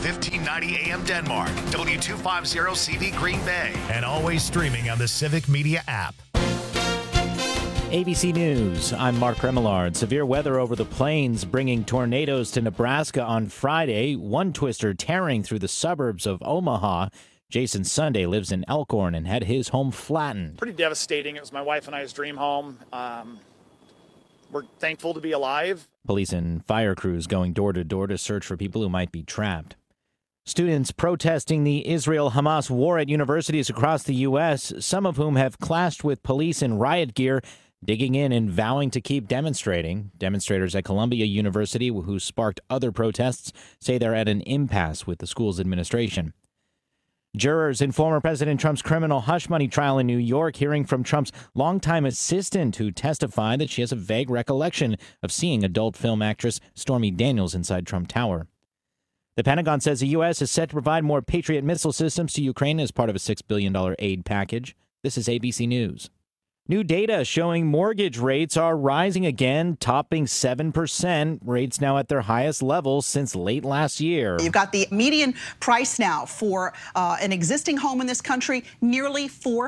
1590 AM Denmark, W250CV Green Bay, and always streaming on the Civic Media app. ABC News, I'm Mark Remillard. Severe weather over the plains bringing tornadoes to Nebraska on Friday. One twister tearing through the suburbs of Omaha. Jason Sunday lives in Elkhorn and had his home flattened. Pretty devastating. It was my wife and I's dream home. We're thankful to be alive. Police and fire crews going door to door to search for people who might be trapped. Students protesting the Israel-Hamas war at universities across the U.S., some of whom have clashed with police in riot gear, digging in and vowing to keep demonstrating. Demonstrators at Columbia University, who sparked other protests, say they're at an impasse with the school's administration. Jurors in former President Trump's criminal hush money trial in New York hearing from Trump's longtime assistant, who testified that she has a vague recollection of seeing adult film actress Stormy Daniels inside Trump Tower. The Pentagon says the U.S. is set to provide more Patriot missile systems to Ukraine as part of a $6 billion aid package. This is ABC News. New data showing mortgage rates are rising again, topping 7%. Rates now at their highest levels since late last year. You've got the median price now for an existing home in this country, nearly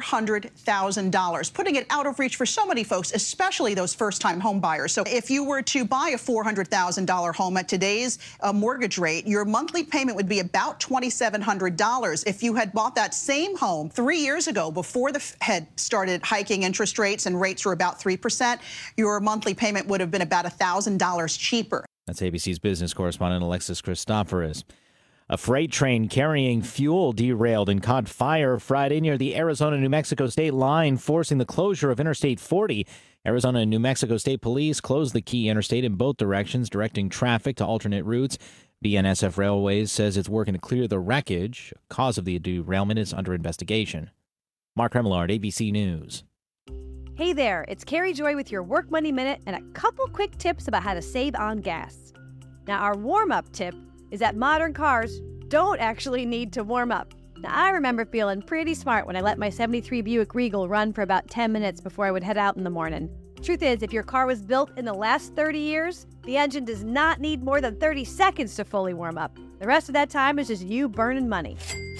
$400,000, putting it out of reach for so many folks, especially those first-time home buyers. So if you were to buy a $400,000 home at today's mortgage rate, your monthly payment would be about $2,700. If you had bought that same home 3 years ago, before the Fed started hiking interest rates and rates were about 3%, your monthly payment would have been about $1,000 cheaper. That's ABC's business correspondent Alexis Christoforous. A freight train carrying fuel derailed and caught fire Friday near the Arizona-New Mexico state line, forcing the closure of Interstate 40. Arizona and New Mexico State Police closed the key interstate in both directions, directing traffic to alternate routes. BNSF Railways says it's working to clear the wreckage. The cause of the derailment is under investigation. Mark Remillard, ABC News. Hey there, it's Carrie Joy with your Work Money Minute and a couple quick tips about how to save on gas. Now, our warm-up tip is that modern cars don't actually need to warm up. Now, I remember feeling pretty smart when I let my 73 Buick Regal run for about 10 minutes before I would head out in the morning. Truth is, if your car was built in the last 30 years, the engine does not need more than 30 seconds to fully warm up. The rest of that time is just you burning money.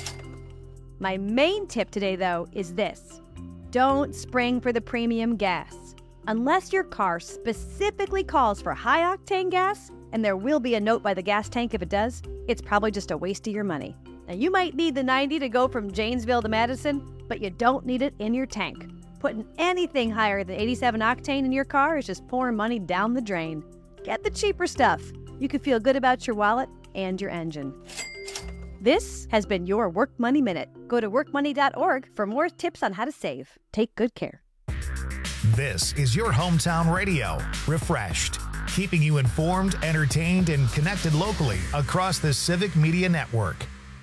My main tip today, though, is this. Don't spring for the premium gas. Unless your car specifically calls for high-octane gas, and there will be a note by the gas tank if it does, it's probably just a waste of your money. Now, you might need the 90 to go from Janesville to Madison, but you don't need it in your tank. Putting anything higher than 87 octane in your car is just pouring money down the drain. Get the cheaper stuff. You can feel good about your wallet and your engine. This has been your Work Money Minute. Go to workmoney.org for more tips on how to save. Take good care. This is your hometown radio, Refreshed, keeping you informed, entertained, and connected locally across the Civic Media Network.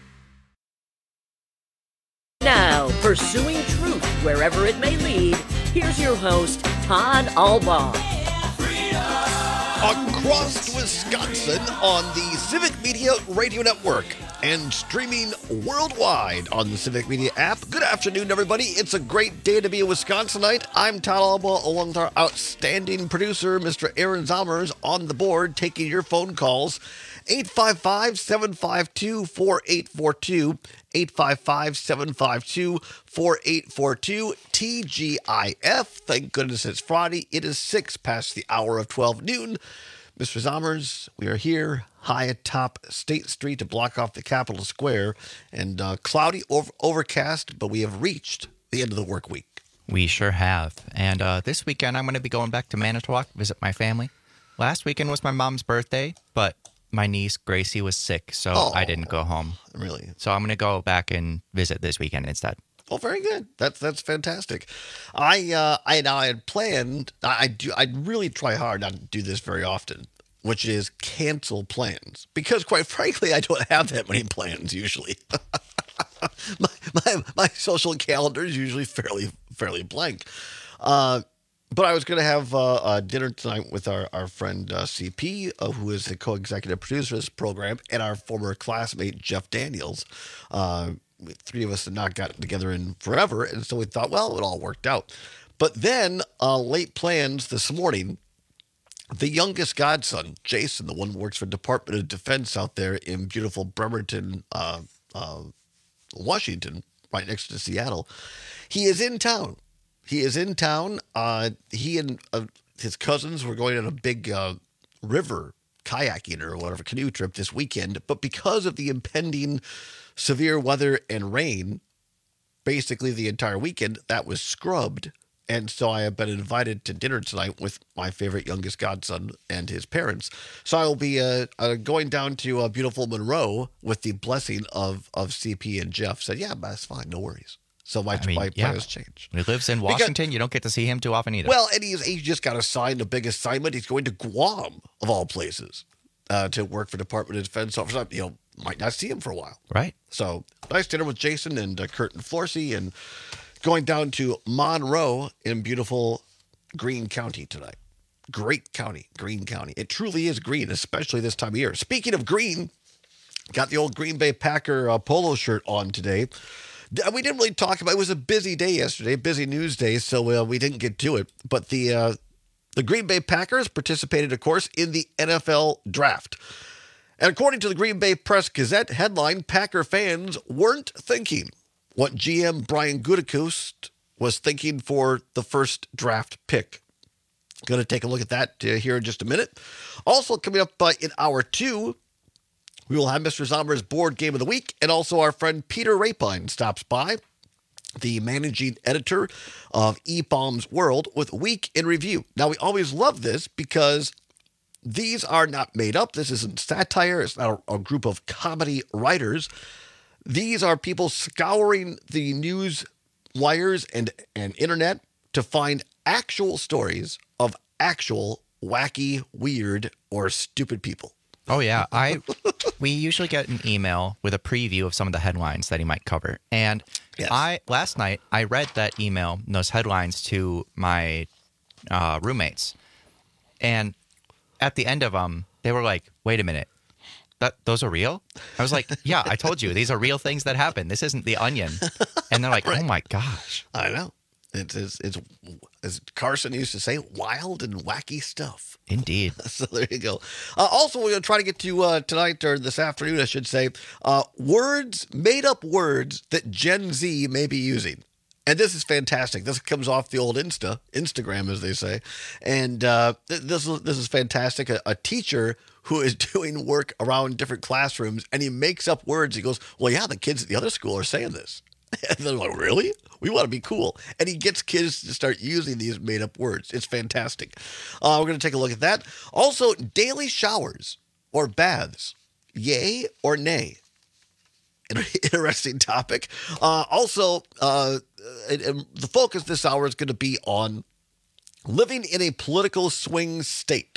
Now, pursuing truth wherever it may lead, here's your host, Todd Albaugh. Across Wisconsin on the Civic Media Radio Network and streaming worldwide on the Civic Media app. Good afternoon, everybody. It's a great day to be a Wisconsinite. I'm Todd Albaugh, along with our outstanding producer, Mr. Aaron Zommers, on the board, taking your phone calls. 855-752-4842, 855-752-4842, TGIF. Thank goodness it's Friday. It is 6 past the hour of 12 noon. Mr. Zommers, we are here high atop State Street to block off the Capitol Square, and cloudy, overcast, but we have reached the end of the work week. We sure have. And this weekend, I'm going to be going back to Manitowoc to visit my family. Last weekend was my mom's birthday, but my niece, Gracie, was sick, so I didn't go home. Really? So I'm going to go back and visit this weekend instead. Oh, very good. That's fantastic. I had planned. I'd really try hard not to do this very often, which is cancel plans, because quite frankly, I don't have that many plans usually. my social calendar is usually fairly blank. But I was going to have dinner tonight with our friend CP, who is the co-executive producer of this program, and our former classmate, Jeff Daniels. Three of us had not gotten together in forever, and so we thought, well, it all worked out. But then late plans this morning, The youngest godson, Jason, the one who works for Department of Defense out there in beautiful Bremerton, Washington, right next to Seattle, he is in town. He and his cousins were going on a big river kayaking or whatever canoe trip this weekend. But because of the impending severe weather and rain, basically the entire weekend, that was scrubbed. And so I have been invited to dinner tonight with my favorite youngest godson and his parents. So I will be going down to beautiful Monroe with the blessing of CP and Jeff. Said, yeah, that's fine. No worries. So my plans change. He lives in Washington. You don't get to see him too often either. Well, and he just got assigned a big assignment. He's going to Guam, of all places, to work for Department of Defense. So, might not see him for a while. Right. So nice dinner with Jason and Kurt and Florcy, and going down to Monroe in beautiful Greene County tonight. Great county, Greene County. It truly is green, especially this time of year. Speaking of green, got the old Green Bay Packer polo shirt on today. We didn't really talk about it. It was a busy day yesterday, busy news day, so we didn't get to it. But the Green Bay Packers participated, of course, in the NFL draft. And according to the Green Bay Press-Gazette headline, Packer fans weren't thinking what GM Brian Gutekunst was thinking for the first draft pick. Going to take a look at that here in just a minute. Also coming up in hour 2, we will have Mr. Zomer's board game of the week, and also our friend Peter Rapine stops by, the managing editor of eBaum's World, with Week in Review. Now, we always love this because these are not made up. This isn't satire. It's not a group of comedy writers. These are people scouring the news wires and internet to find actual stories of actual wacky, weird, or stupid people. Oh, yeah. We usually get an email with a preview of some of the headlines that he might cover. And yes. Last night, I read that email and those headlines to my roommates. And at the end of them, they were like, wait a minute, those are real? I was like, yeah, I told you, these are real things that happen. This isn't The Onion. And they're like, right. Oh, my gosh. I know. It's, as Carson used to say, wild and wacky stuff. Indeed. So there you go. Also, we're going to try to get to tonight, or this afternoon, I should say, made up words that Gen Z may be using. And this is fantastic. This comes off the old Instagram, as they say. And this is fantastic. A teacher who is doing work around different classrooms, and he makes up words. He goes, well, yeah, the kids at the other school are saying this. And they're like, really? We want to be cool. And he gets kids to start using these made-up words. It's fantastic. We're going to take a look at that. Also, daily showers or baths, yay or nay? Interesting topic. Also, the focus this hour is going to be on living in a political swing state.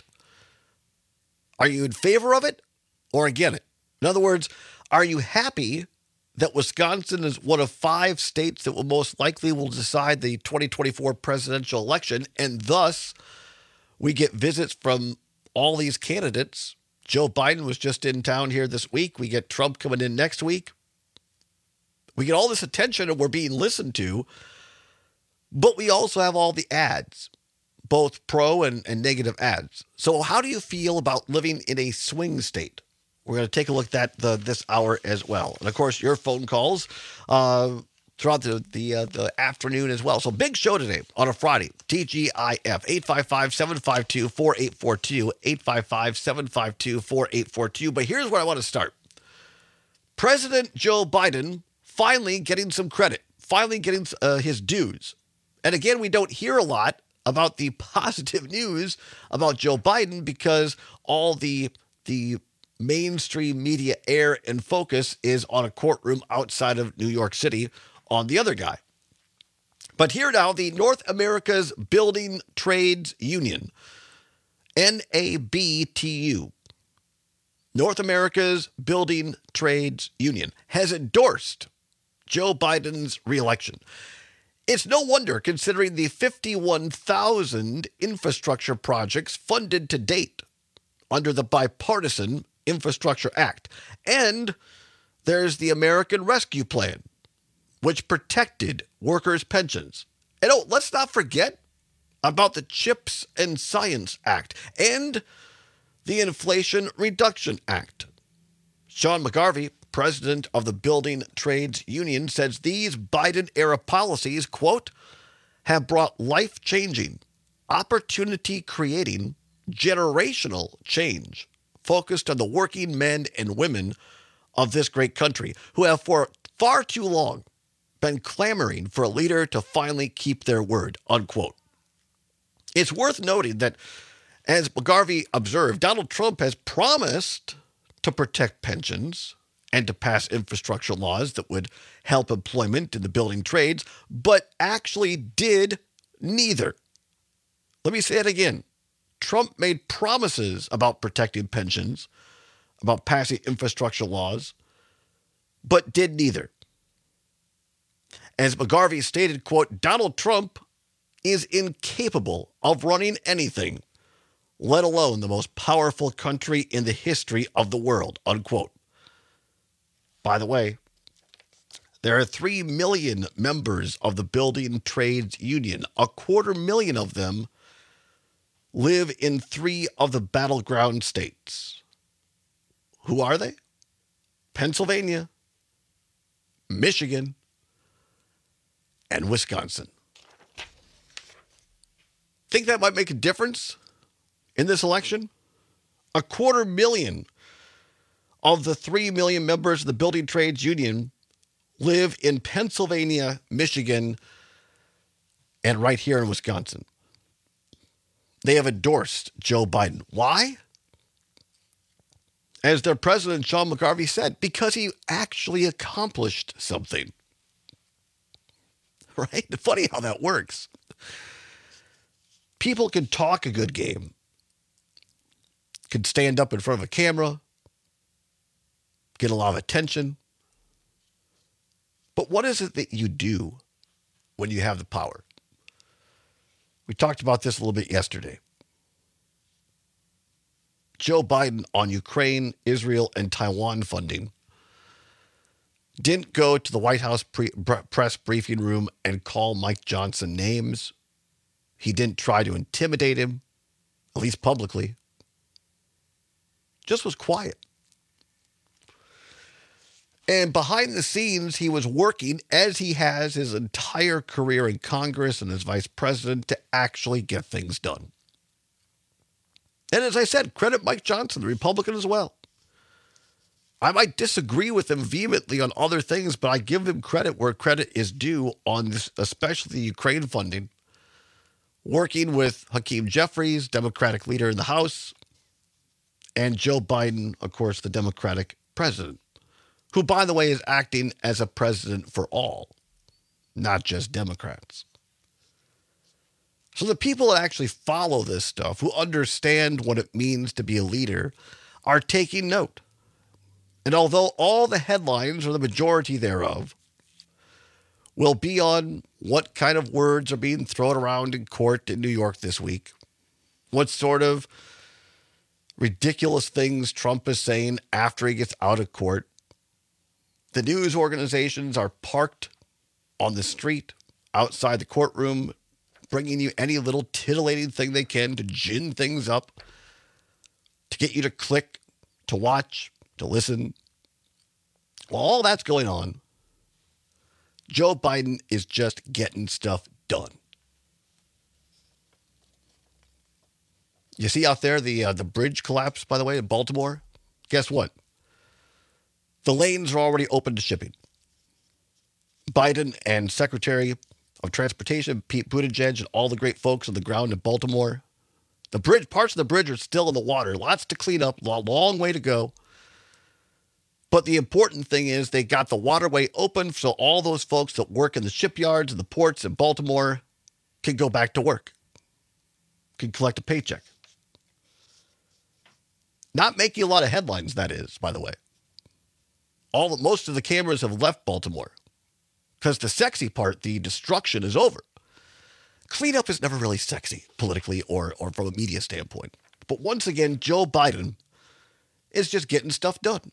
Are you in favor of it or against it? In other words, are you happy that Wisconsin is one of 5 states that will most likely decide the 2024 presidential election, and thus we get visits from all these candidates? Joe Biden was just in town here this week. We get Trump coming in next week. We get all this attention and we're being listened to, but we also have all the ads, both pro and negative ads. So how do you feel about living in a swing state? We're going to take a look at that this hour as well. And, of course, your phone calls throughout the afternoon as well. So big show today on a Friday. TGIF, 855-752-4842, 855-752-4842. But here's where I want to start. President Joe Biden finally getting some credit, finally getting his dues. And again, we don't hear a lot about the positive news about Joe Biden because all the mainstream media air and focus is on a courtroom outside of New York City on the other guy. But here now, the North America's Building Trades Union, NABTU, North America's Building Trades Union, has endorsed Joe Biden's reelection. It's no wonder, considering the 51,000 infrastructure projects funded to date under the Bipartisan Infrastructure Act. And there's the American Rescue Plan, which protected workers' pensions. And let's not forget about the CHIPS and Science Act and the Inflation Reduction Act. Sean McGarvey, president of the Building Trades Union, says these Biden-era policies, quote, have brought life-changing, opportunity-creating, generational change focused on the working men and women of this great country who have for far too long been clamoring for a leader to finally keep their word, unquote. It's worth noting that, as McGarvey observed, Donald Trump has promised to protect pensions and to pass infrastructure laws that would help employment in the building trades, but actually did neither. Let me say it again. Trump made promises about protecting pensions, about passing infrastructure laws, but did neither. As McGarvey stated, quote, Donald Trump is incapable of running anything, let alone the most powerful country in the history of the world, unquote. By the way, there are 3 million members of the Building Trades Union. 250,000 of them live in 3 of the battleground states. Who are they? Pennsylvania, Michigan, and Wisconsin. Think that might make a difference in this election? 250,000 of the 3 million members of the Building Trades Union live in Pennsylvania, Michigan, and right here in Wisconsin. They have endorsed Joe Biden. Why? As their president, Sean McGarvey, said, because he actually accomplished something. Right? Funny how that works. People can talk a good game, can stand up in front of a camera, get a lot of attention. But what is it that you do when you have the power? We talked about this a little bit yesterday. Joe Biden on Ukraine, Israel, and Taiwan funding didn't go to the White House press briefing room and call Mike Johnson names. He didn't try to intimidate him, at least publicly. Just was quiet. And behind the scenes, he was working, as he has his entire career in Congress and as vice president, to actually get things done. And as I said, credit Mike Johnson, the Republican, as well. I might disagree with him vehemently on other things, but I give him credit where credit is due on this, especially the Ukraine funding. Working with Hakeem Jeffries, Democratic leader in the House, and Joe Biden, of course, the Democratic president, who, by the way, is acting as a president for all, not just Democrats. So the people that actually follow this stuff, who understand what it means to be a leader, are taking note. And although all the headlines, or the majority thereof, will be on what kind of words are being thrown around in court in New York this week, what sort of ridiculous things Trump is saying after he gets out of court, the news organizations are parked on the street outside the courtroom, bringing you any little titillating thing they can to gin things up, to get you to click, to watch, to listen. While all that's going on, Joe Biden is just getting stuff done. You see out there the bridge collapse, by the way, in Baltimore? Guess what? The lanes are already open to shipping. Biden and Secretary of Transportation Pete Buttigieg and all the great folks on the ground in Baltimore. The bridge, parts of the bridge are still in the water. Lots to clean up, long way to go. But the important thing is they got the waterway open so all those folks that work in the shipyards and the ports in Baltimore can go back to work, can collect a paycheck. Not making a lot of headlines, that is, by the way. Most of the cameras have left Baltimore because the sexy part, the destruction, is over. Cleanup is never really sexy politically or from a media standpoint. But once again, Joe Biden is just getting stuff done.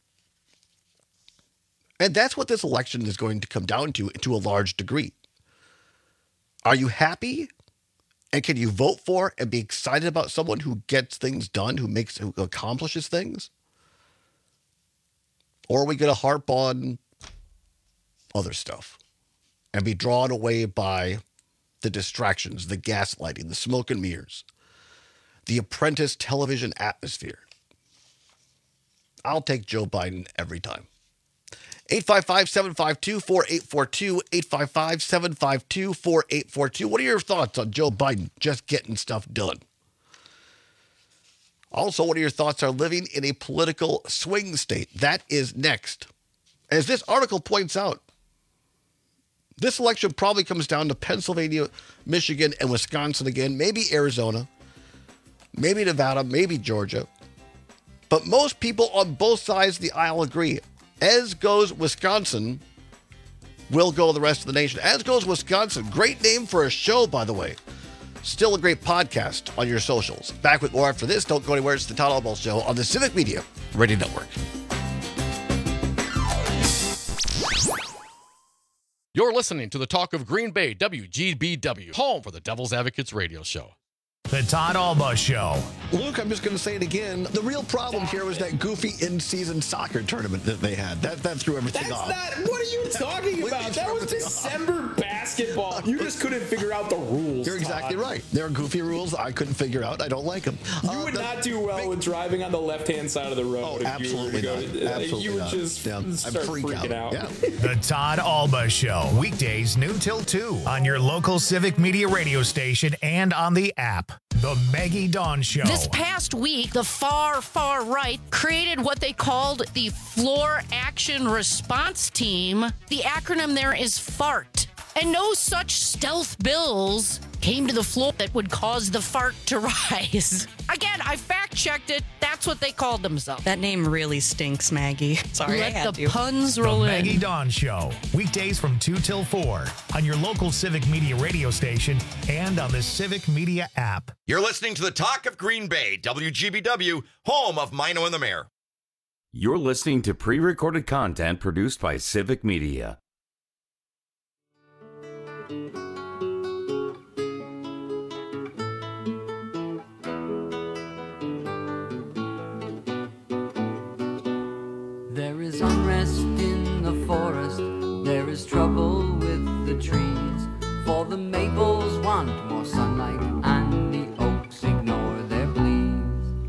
And that's what this election is going to come down to a large degree. Are you happy And can you vote for and be excited about someone who gets things done, who accomplishes things? Or are we going to harp on other stuff and be drawn away by the distractions, the gaslighting, the smoke and mirrors, the Apprentice television atmosphere? I'll take Joe Biden every time. 855-752-4842, 855-752-4842. What are your thoughts on Joe Biden just getting stuff done? Also, what are your thoughts on living in a political swing state? That is next. As this article points out, this election probably comes down to Pennsylvania, Michigan, and Wisconsin again, maybe Arizona, maybe Nevada, maybe Georgia. But most people on both sides of the aisle agree. As goes Wisconsin, will go the rest of the nation. As goes Wisconsin. Great name for a show, by the way. Still a great podcast on your socials. Back with more after this. Don't go anywhere. It's the Todd Albaugh Show on the Civic Media Radio Network. You're listening to the Talk of Green Bay, WGBW, home for the Devil's Advocates radio show. The Todd Albaugh Show. Luke, I'm just going to say it again. The real problem here was that goofy in-season soccer tournament that they had. That threw everything off. What are you talking about? That was December basketball. You just couldn't figure out the rules. You're exactly right. There are goofy rules I couldn't figure out. I don't like them. You would not do well with driving on the left-hand side of the road. Oh, absolutely not. Absolutely you would not. just start freaking out. Yeah. The Todd Albaugh Show. Weekdays noon till 2 on your local Civic Media radio station and on the app. The Maggie Dawn Show. This past week, the far right created what they called the Floor Action Response Team. The acronym there is FART. And no such stealth bills came to the floor that would cause the fart to rise. Again, I fact-checked it. That's what they called themselves. That name really stinks, Maggie. Sorry, Let the puns roll the in. Maggie Dawn Show. Weekdays from 2 till 4 on your local Civic Media radio station and on the Civic Media app. You're listening to the Talk of Green Bay, WGBW, home of Mino and the Mayor. You're listening to pre-recorded content produced by Civic Media. There is unrest in the forest, there is trouble with the trees, for the maples want more sunlight and the oaks ignore their pleas.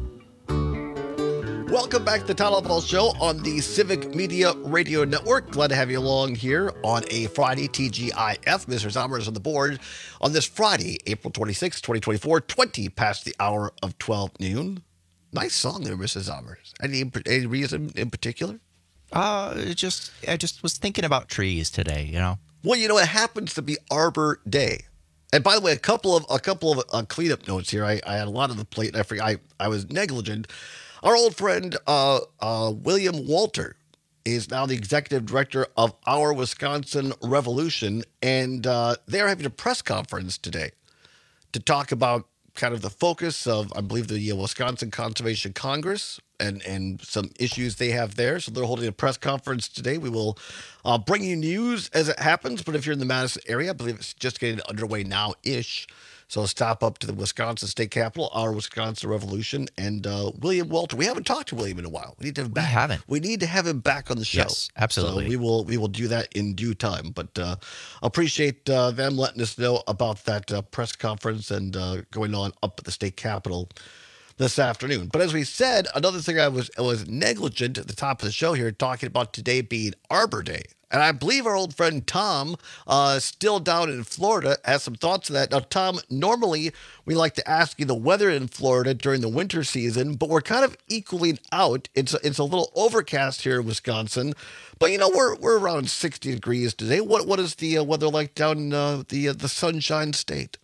Welcome back to the Todd Albaugh Show on the Civic Media Radio Network. Glad to have you along here on a Friday, TGIF. Mr. Zomer is on the board on this Friday, April 26, 2024, 20 past the hour of 12 noon. Nice song there, Mrs. Zommers. Any reason in particular? I just was thinking about trees today, you know. Well, you know, it happens to be Arbor Day. And by the way, a couple of cleanup notes here. I had a lot on the plate. I was negligent. Our old friend William Walter is now the executive director of Our Wisconsin Revolution, and they're having a press conference today to talk about kind of the focus of, I believe, the Wisconsin Conservation Congress and some issues they have there. So they're holding a press conference today. We will bring you news as it happens. But if you're in the Madison area, I believe it's just getting underway now-ish. So stop up to the Wisconsin State Capitol, Our Wisconsin Revolution, and William Walter. We haven't talked to William in a while. We need to have him back. We haven't. We need to have him back on the show. Yes, absolutely. So we will do that in due time. But appreciate them letting us know about that press conference and going on up at the State Capitol this afternoon. But as we said, another thing I was negligent at the top of the show here, talking about today being Arbor Day. And I believe our old friend Tom, still down in Florida, has some thoughts on that. Now, Tom, normally we like to ask you the weather in Florida during the winter season, but we're kind of equaling out. It's a little overcast here in Wisconsin, but you know we're around 60 degrees today. What is the weather like down in the Sunshine State?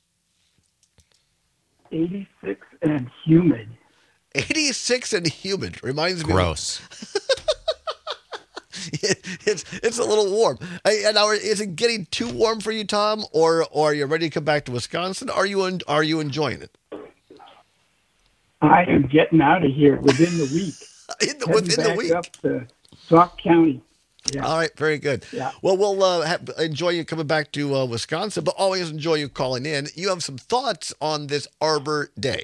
86 and humid. 86 and humid. Reminds me. Gross. It's a little warm. And now, is it getting too warm for you, Tom, or are you ready to come back to Wisconsin? Are you enjoying it? I am getting out of here within the week. within the week. Up to Sauk County. Yeah. All right, very good. Yeah. Well, we'll enjoy you coming back to Wisconsin, but always enjoy you calling in. You have some thoughts on this Arbor Day.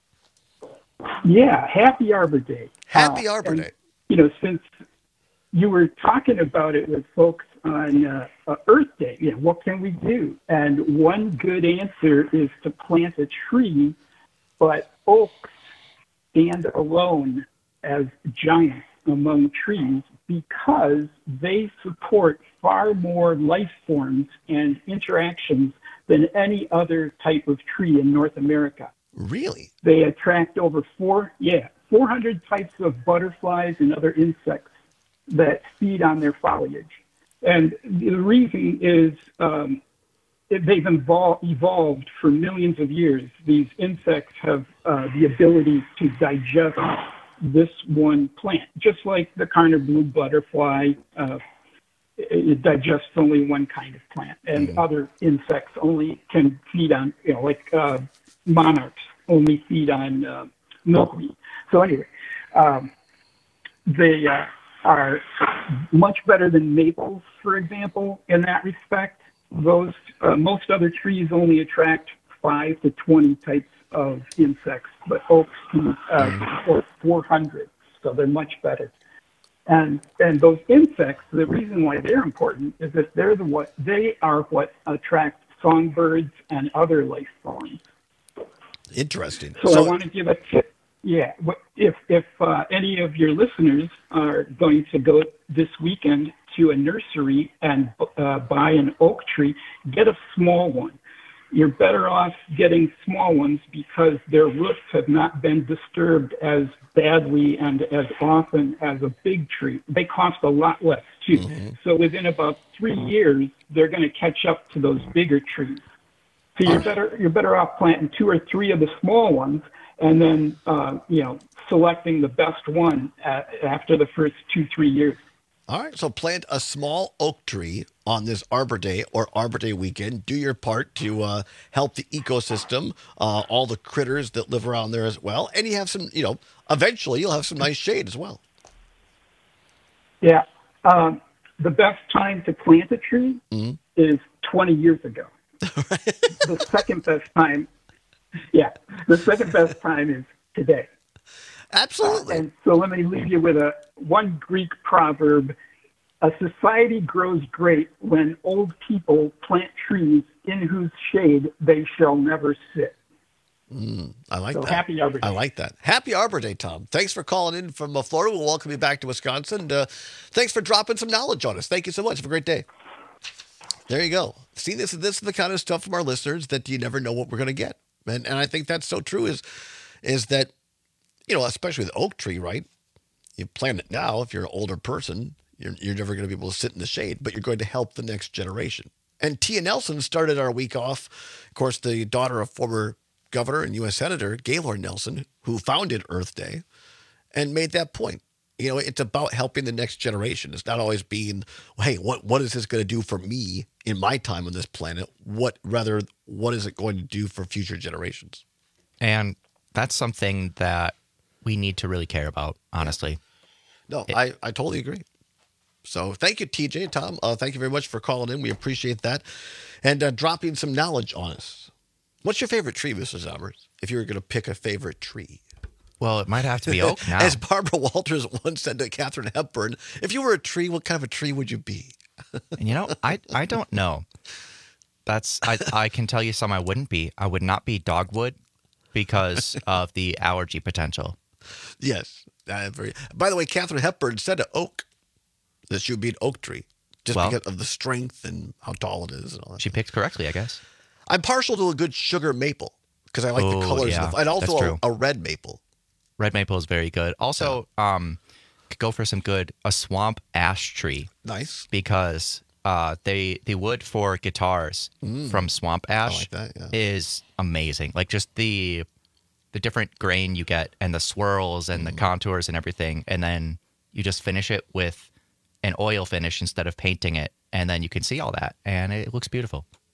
Yeah, happy Arbor Day. Happy Arbor Day. Since you were talking about it with folks on Earth Day, what can we do? And one good answer is to plant a tree, but oaks stand alone as giants among trees because they support far more life forms and interactions than any other type of tree in North America. Really? They attract over 400 types of butterflies and other insects that feed on their foliage. And the reason is they've evolved for millions of years. These insects have the ability to digest this one plant, just like the Karner blue butterfly. It digests only one kind of plant, and other insects only can feed on, monarchs only feed on milkweed. So anyway, they are much better than maples, for example, in that respect. Those most other trees only attract 5 to 20 types of insects, but oaks can support 400, so they're much better. And those insects, the reason why they're important is that they are what attract songbirds and other life forms. Interesting. So I want to give a tip. Yeah, if any of your listeners are going to go this weekend to a nursery and buy an oak tree, get a small one. You're better off getting small ones because their roots have not been disturbed as badly and as often as a big tree. They cost a lot less, too. Mm-hmm. So within about 3 years, they're going to catch up to those bigger trees. So you're better off planting 2 or 3 of the small ones and then, selecting the best one after the first 2-3 years. All right, so plant a small oak tree on this Arbor Day or Arbor Day weekend. Do your part to help the ecosystem, all the critters that live around there as well. And you have some, eventually you'll have some nice shade as well. Yeah. The best time to plant a tree is 20 years ago. The second best time is today. Absolutely. And so let me leave you with one Greek proverb. A society grows great when old people plant trees in whose shade they shall never sit. I like that. Happy Arbor Day. I like that. Happy Arbor Day, Tom. Thanks for calling in from Florida. We'll welcome you back to Wisconsin. Thanks for dropping some knowledge on us. Thank you so much. Have a great day. There you go. See, this is the kind of stuff from our listeners that you never know what we're going to get. And I think that's so true is that, especially the oak tree, right? You plant it now. If you're an older person, you're never going to be able to sit in the shade, but you're going to help the next generation. And Tia Nelson started our week off, of course, the daughter of former governor and U.S. Senator Gaylord Nelson, who founded Earth Day, and made that point. It's about helping the next generation. It's not always being, hey, what is this going to do for me in my time on this planet? What is it going to do for future generations? And that's something that we need to really care about, honestly. No, I totally agree. So thank you, TJ and Tom. Thank you very much for calling in. We appreciate that. And dropping some knowledge on us. What's your favorite tree, Mr. Zommers, if you were going to pick a favorite tree? Well, it might have to be oak now. As Barbara Walters once said to Katharine Hepburn, if you were a tree, what kind of a tree would you be? And I don't know. I can tell you some I wouldn't be. I would not be dogwood because of the allergy potential. Yes. By the way, Katharine Hepburn said to oak that she would be an oak tree because of the strength and how tall it is. And all that. She picked correctly, I guess. I'm partial to a good sugar maple because I like the colors. Yeah, and also a red maple. Red maple is very good. Also, could go for a swamp ash tree. Nice. Because the wood for guitars from swamp ash is amazing. Like just the different grain you get and the swirls and the contours and everything. And then you just finish it with an oil finish instead of painting it. And then you can see all that. And it looks beautiful.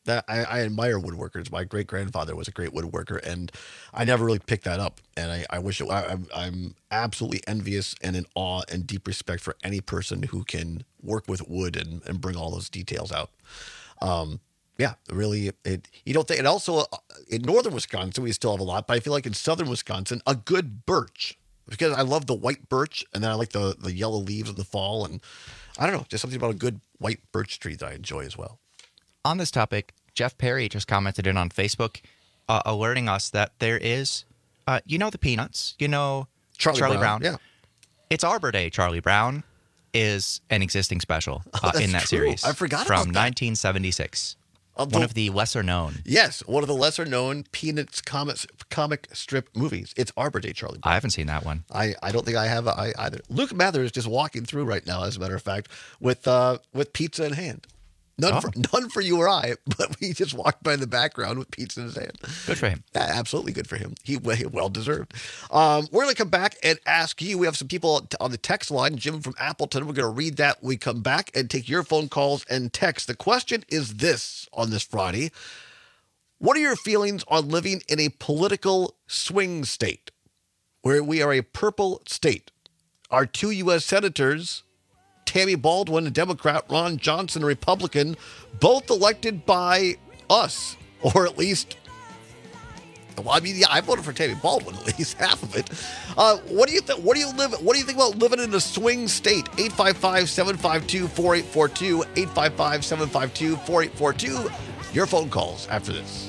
That I admire woodworkers. My great grandfather was a great woodworker, and I never really picked that up. And I wish I'm absolutely envious and in awe and deep respect for any person who can work with wood and bring all those details out. Yeah, really. You don't think, and also in northern Wisconsin we still have a lot, but I feel like in southern Wisconsin a good birch, because I love the white birch, and then I like the yellow leaves in the fall, and I don't know, just something about a good white birch tree that I enjoy as well. On this topic, Jeff Perry just commented in on Facebook, alerting us that there is, the Peanuts, Charlie Brown. Yeah. It's Arbor Day. Charlie Brown is an existing special in that true. series. I forgot from about that. 1976. One of the lesser known. Yes, one of the lesser known Peanuts comic strip movies. It's Arbor Day, Charlie Brown. I haven't seen that one. I don't think I have either. Luke Mather is just walking through right now, as a matter of fact, with pizza in hand. None for you or I, but he just walked by in the background with pizza in his hand. Good for him. Yeah, absolutely good for him. He well deserved. We're going to come back and ask you. We have some people on the text line. Jim from Appleton. We're going to read that when we come back and take your phone calls and text. The question is this on this Friday. What are your feelings on living in a political swing state where we are a purple state? Our 2 U.S. senators, Tammy Baldwin, a Democrat, Ron Johnson, a Republican, both elected by us, or at least, well, I mean, yeah, I voted for Tammy Baldwin, at least half of it. What do you think? What do you think about living in a swing state? 855-752-4842, 855-752-4842. Your phone calls after this.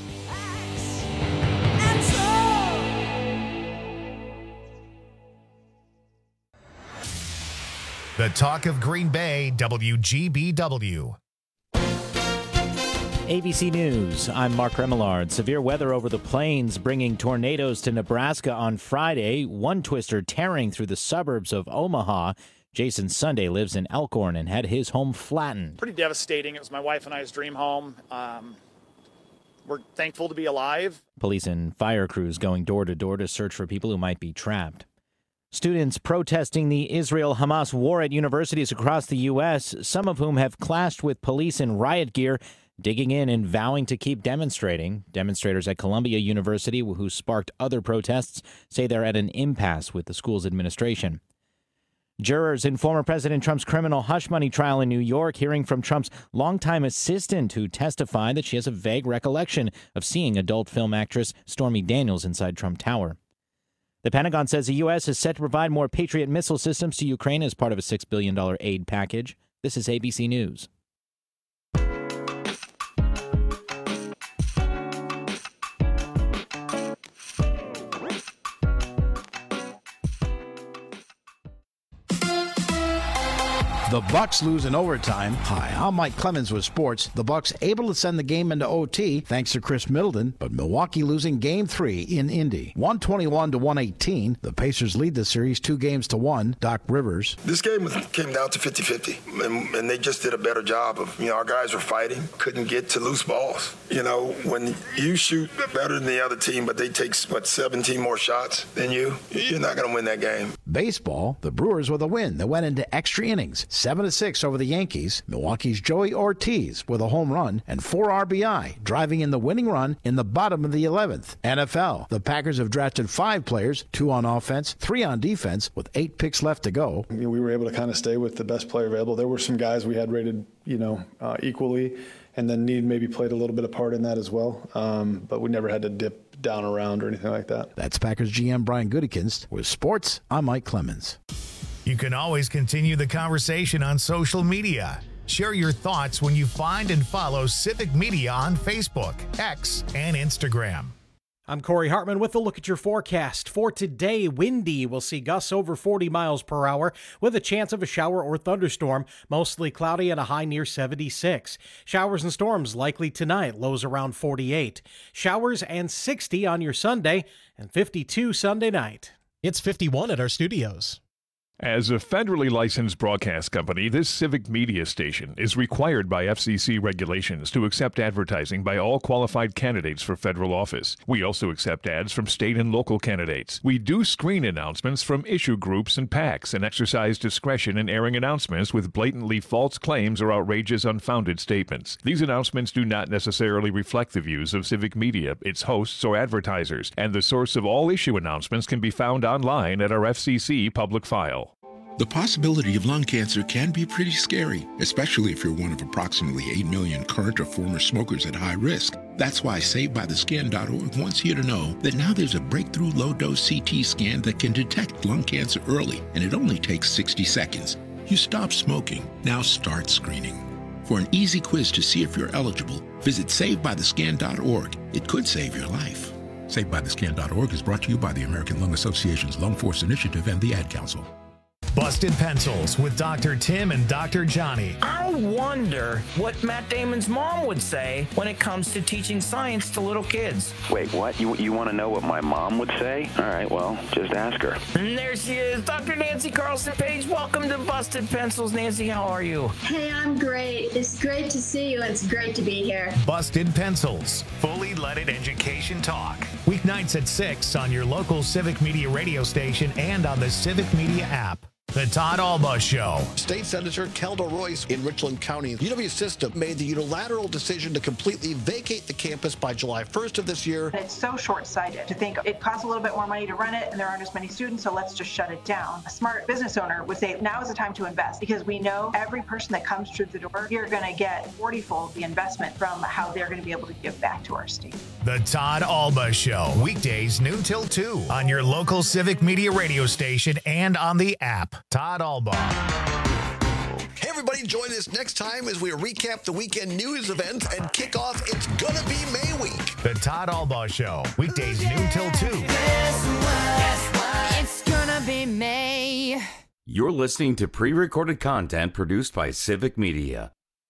The Talk of Green Bay, WGBW. ABC News, I'm Mark Remillard. Severe weather over the plains bringing tornadoes to Nebraska on Friday. One twister tearing through the suburbs of Omaha. Jason Sunday lives in Elkhorn and had his home flattened. Pretty devastating. It was my wife and I's dream home. We're thankful to be alive. Police and fire crews going door to door to search for people who might be trapped. Students protesting the Israel-Hamas war at universities across the U.S., some of whom have clashed with police in riot gear, digging in and vowing to keep demonstrating. Demonstrators at Columbia University, who sparked other protests, say they're at an impasse with the school's administration. Jurors in former President Trump's criminal hush money trial in New York hearing from Trump's longtime assistant, who testified that she has a vague recollection of seeing adult film actress Stormy Daniels inside Trump Tower. The Pentagon says the U.S. is set to provide more Patriot missile systems to Ukraine as part of a $6 billion aid package. This is ABC News. The Bucks lose in overtime. Hi, I'm Mike Clemens with sports. The Bucks able to send the game into OT thanks to Chris Middleton, but Milwaukee losing Game 3 in Indy. 121-118. The Pacers lead the series 2-1. Doc Rivers. This game came down to 50-50, and they just did a better job of, our guys were fighting, couldn't get to loose balls. When you shoot better than the other team, but they take, 17 more shots than you're not going to win that game. Baseball, the Brewers with a win that went into extra innings. 7-6 over the Yankees. Milwaukee's Joey Ortiz with a home run and 4 RBI, driving in the winning run in the bottom of the 11th. NFL, the Packers have drafted 5 players, 2 on offense, 3 on defense, with 8 picks left to go. We were able to kind of stay with the best player available. There were some guys we had rated, equally, and then Need maybe played a little bit of part in that as well. But we never had to dip down around or anything like that. That's Packers GM Brian Gutekunst. With sports, I'm Mike Clemens. You can always continue the conversation on social media. Share your thoughts when you find and follow Civic Media on Facebook, X, and Instagram. I'm Corey Hartman with a look at your forecast. For today, windy. We'll see gusts over 40 miles per hour with a chance of a shower or thunderstorm. Mostly cloudy and a high near 76. Showers and storms likely tonight, lows around 48. Showers and 60 on your Sunday and 52 Sunday night. It's 51 at our studios. As a federally licensed broadcast company, this civic media station is required by FCC regulations to accept advertising by all qualified candidates for federal office. We also accept ads from state and local candidates. We do screen announcements from issue groups and PACs and exercise discretion in airing announcements with blatantly false claims or outrageous, unfounded statements. These announcements do not necessarily reflect the views of civic media, its hosts, or advertisers, and the source of all issue announcements can be found online at our FCC public file. The possibility of lung cancer can be pretty scary, especially if you're one of approximately 8 million current or former smokers at high risk. That's why SaveByTheScan.org wants you to know that now there's a breakthrough low-dose CT scan that can detect lung cancer early, and it only takes 60 seconds. You stop smoking, now start screening. For an easy quiz to see if you're eligible, visit SaveByTheScan.org. It could save your life. SaveByTheScan.org is brought to you by the American Lung Association's Lung Force Initiative and the Ad Council. Busted Pencils with Dr. Tim and Dr. Johnny. I wonder what Matt Damon's mom would say when it comes to teaching science to little kids. Wait, what? You want to know what my mom would say? All right, well, just ask her. And there she is, Dr. Nancy Carlson Page. Welcome to Busted Pencils. Nancy, how are you? Hey, I'm great. It's great to see you, and it's great to be here. Busted Pencils, fully leaded education talk. Weeknights at 6 on your local Civic Media radio station and on the Civic Media app. The Todd Alba Show. State Senator Kelda Royce in Richland County. UW System made the unilateral decision to completely vacate the campus by July 1st of this year. It's so short-sighted to think it costs a little bit more money to run it and there aren't as many students, so let's just shut it down. A smart business owner would say now is the time to invest because we know every person that comes through the door, you're going to get 40-fold the investment from how they're going to be able to give back to our state. The Todd Alba Show. Weekdays noon till 2 on your local Civic Media radio station and on the app. Todd Alba. Hey, everybody, join us next time as we recap the weekend news events and kick off It's Gonna Be May Week. The Todd Alba Show. Weekdays noon till 2. It's gonna be May. You're listening to pre-recorded content produced by Civic Media.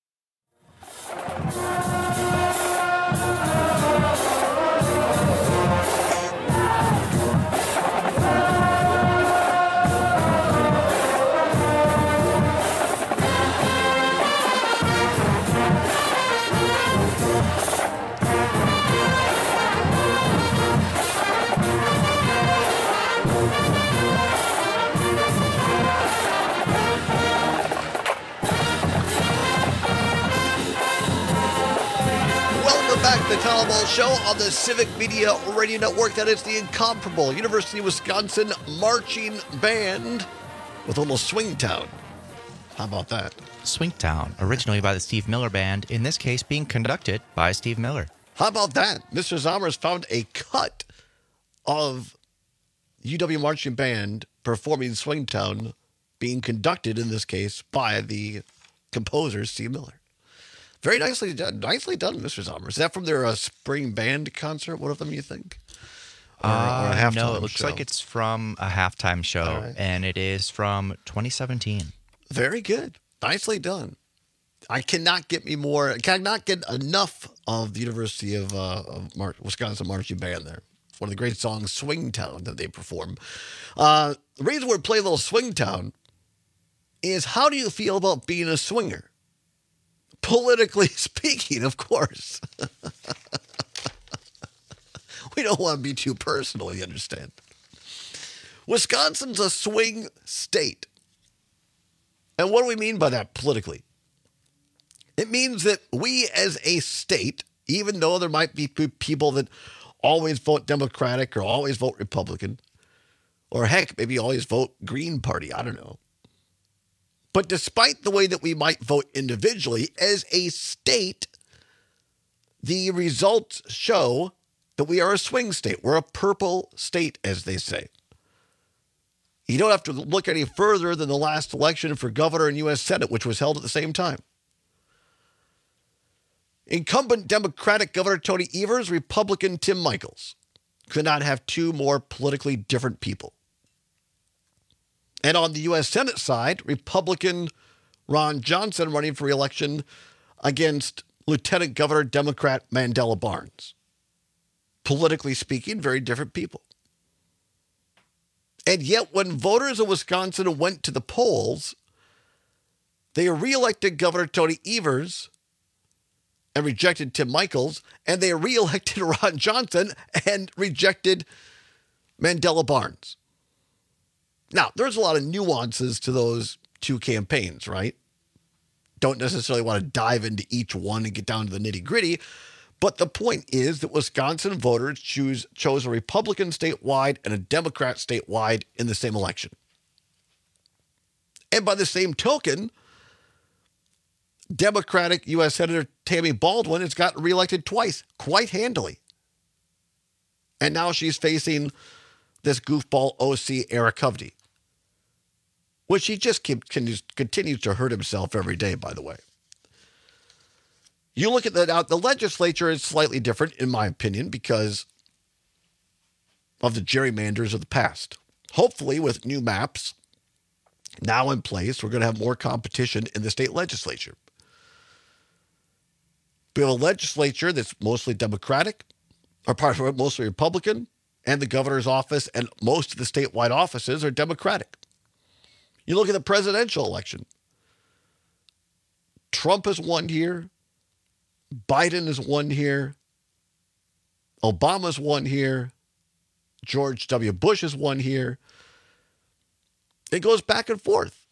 Back to the Todd Alba Show on the Civic Media Radio Network. That is the incomparable University of Wisconsin Marching Band with a little Swingtown. How about that? Swingtown, originally by the Steve Miller Band, in this case being conducted by Steve Miller. How about that? Mr. Zommers found a cut of UW Marching Band performing Swingtown being conducted, in this case, by the composer, Steve Miller. Very nicely done. Nicely done, Mr. Zommers. Is that from their spring band concert? One of them, you think? Or a halftime no, it looks show? like it's from a halftime show, right. and it is from 2017. Very good. Nicely done. I cannot get enough of the University of Wisconsin Marching Band there. It's one of the great songs, Swingtown, that they perform. The reason we're playing a little Swingtown is, how do you feel about being a swinger? Politically speaking, of course. We don't want to be too personal, you understand. Wisconsin's a swing state. And what do we mean by that politically? It means that we as a state, even though there might be people that always vote Democratic or always vote Republican, or heck, maybe always vote Green Party, I don't know. But despite the way that we might vote individually, as a state, the results show that we are a swing state. We're a purple state, as they say. You don't have to look any further than the last election for governor and U.S. Senate, which was held at the same time. Incumbent Democratic Governor Tony Evers, Republican Tim Michels could not have two more politically different people. And on the U.S. Senate side, Republican Ron Johnson running for re-election against Lieutenant Governor Democrat Mandela Barnes. Politically speaking, very different people. And yet when voters of Wisconsin went to the polls, they reelected Governor Tony Evers and rejected Tim Michels, and they reelected Ron Johnson and rejected Mandela Barnes. Now, there's a lot of nuances to those two campaigns, right? Don't necessarily want to dive into each one and get down to the nitty-gritty, but the point is that Wisconsin voters chose a Republican statewide and a Democrat statewide in the same election. And by the same token, Democratic U.S. Senator Tammy Baldwin has gotten reelected twice, quite handily. And now she's facing this goofball OC, Eric Hovde, which he just continues to hurt himself every day, by the way. You look at that out, the legislature is slightly different, in my opinion, because of the gerrymanders of the past. Hopefully, with new maps now in place, we're going to have more competition in the state legislature. We have a legislature that's mostly Democratic, or mostly Republican, and the governor's office and most of the statewide offices are Democratic. You look at the presidential election. Trump has won here. Biden has won here. Obama's won here. George W. Bush has won here. It goes back and forth.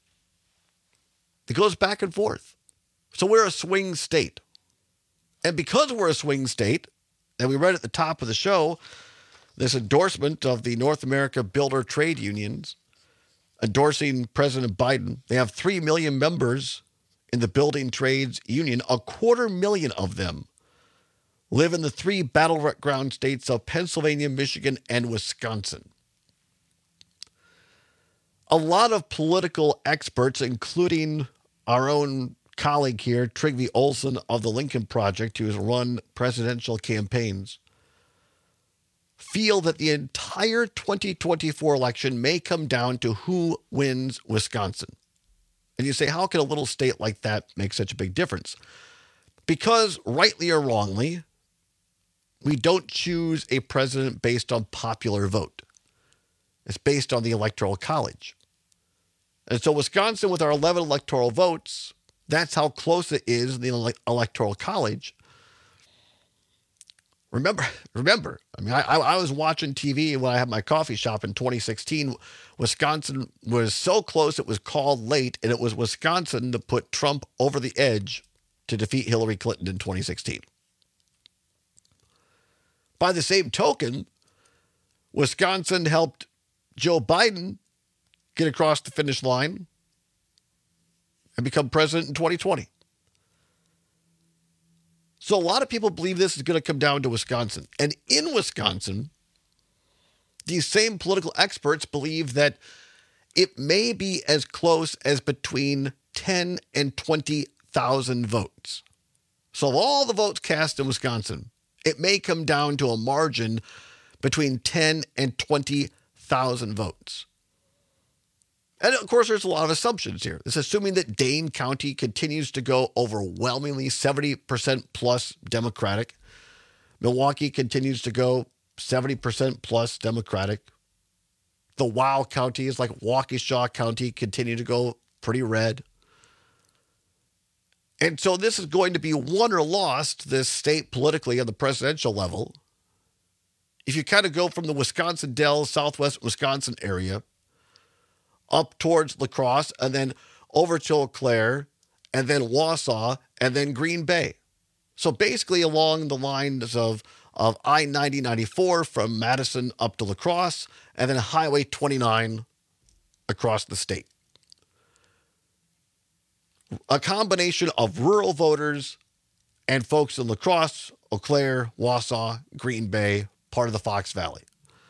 It goes back and forth. So we're a swing state. And because we're a swing state, and we read at the top of the show, this endorsement of the North America Builder Trade Unions endorsing President Biden. They have 3 million members in the Building Trades Union. 250,000 of them live in the 3 battleground states of Pennsylvania, Michigan, and Wisconsin. A lot of political experts, including our own colleague here, Trygve Olsen of the Lincoln Project, who has run presidential campaigns, feel that the entire 2024 election may come down to who wins Wisconsin. And you say, how can a little state like that make such a big difference? Because, rightly or wrongly, we don't choose a president based on popular vote. It's based on the Electoral College. And so Wisconsin, with our 11 electoral votes, that's how close it is in the Electoral College. Remember, I mean, I was watching TV when I had my coffee shop in 2016. Wisconsin was so close it was called late, and it was Wisconsin that put Trump over the edge to defeat Hillary Clinton in 2016. By the same token, Wisconsin helped Joe Biden get across the finish line and become president in 2020. So a lot of people believe this is going to come down to Wisconsin. And in Wisconsin, these same political experts believe that it may be as close as between 10 and 20,000 votes. So of all the votes cast in Wisconsin, it may come down to a margin between 10 and 20,000 votes. And of course, there's a lot of assumptions here. It's assuming that Dane County continues to go overwhelmingly 70% plus Democratic. Milwaukee continues to go 70% plus Democratic. The WOW counties like Waukesha County continue to go pretty red. And so this is going to be won or lost, this state politically on the presidential level. If you kind of go from the Wisconsin Dells, southwest Wisconsin area, up towards La Crosse, and then over to Eau Claire, and then Wausau, and then Green Bay. So basically along the lines of I-90-94 from Madison up to La Crosse, and then Highway 29 across the state. A combination of rural voters and folks in La Crosse, Eau Claire, Wausau, Green Bay, part of the Fox Valley.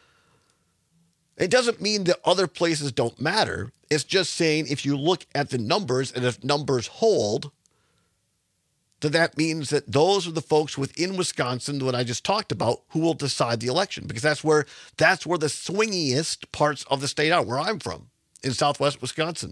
It doesn't mean that other places don't matter. It's just saying if you look at the numbers and if numbers hold, then that means that those are the folks within Wisconsin that I just talked about who will decide the election, because that's where the swingiest parts of the state are, where I'm from, in southwest Wisconsin.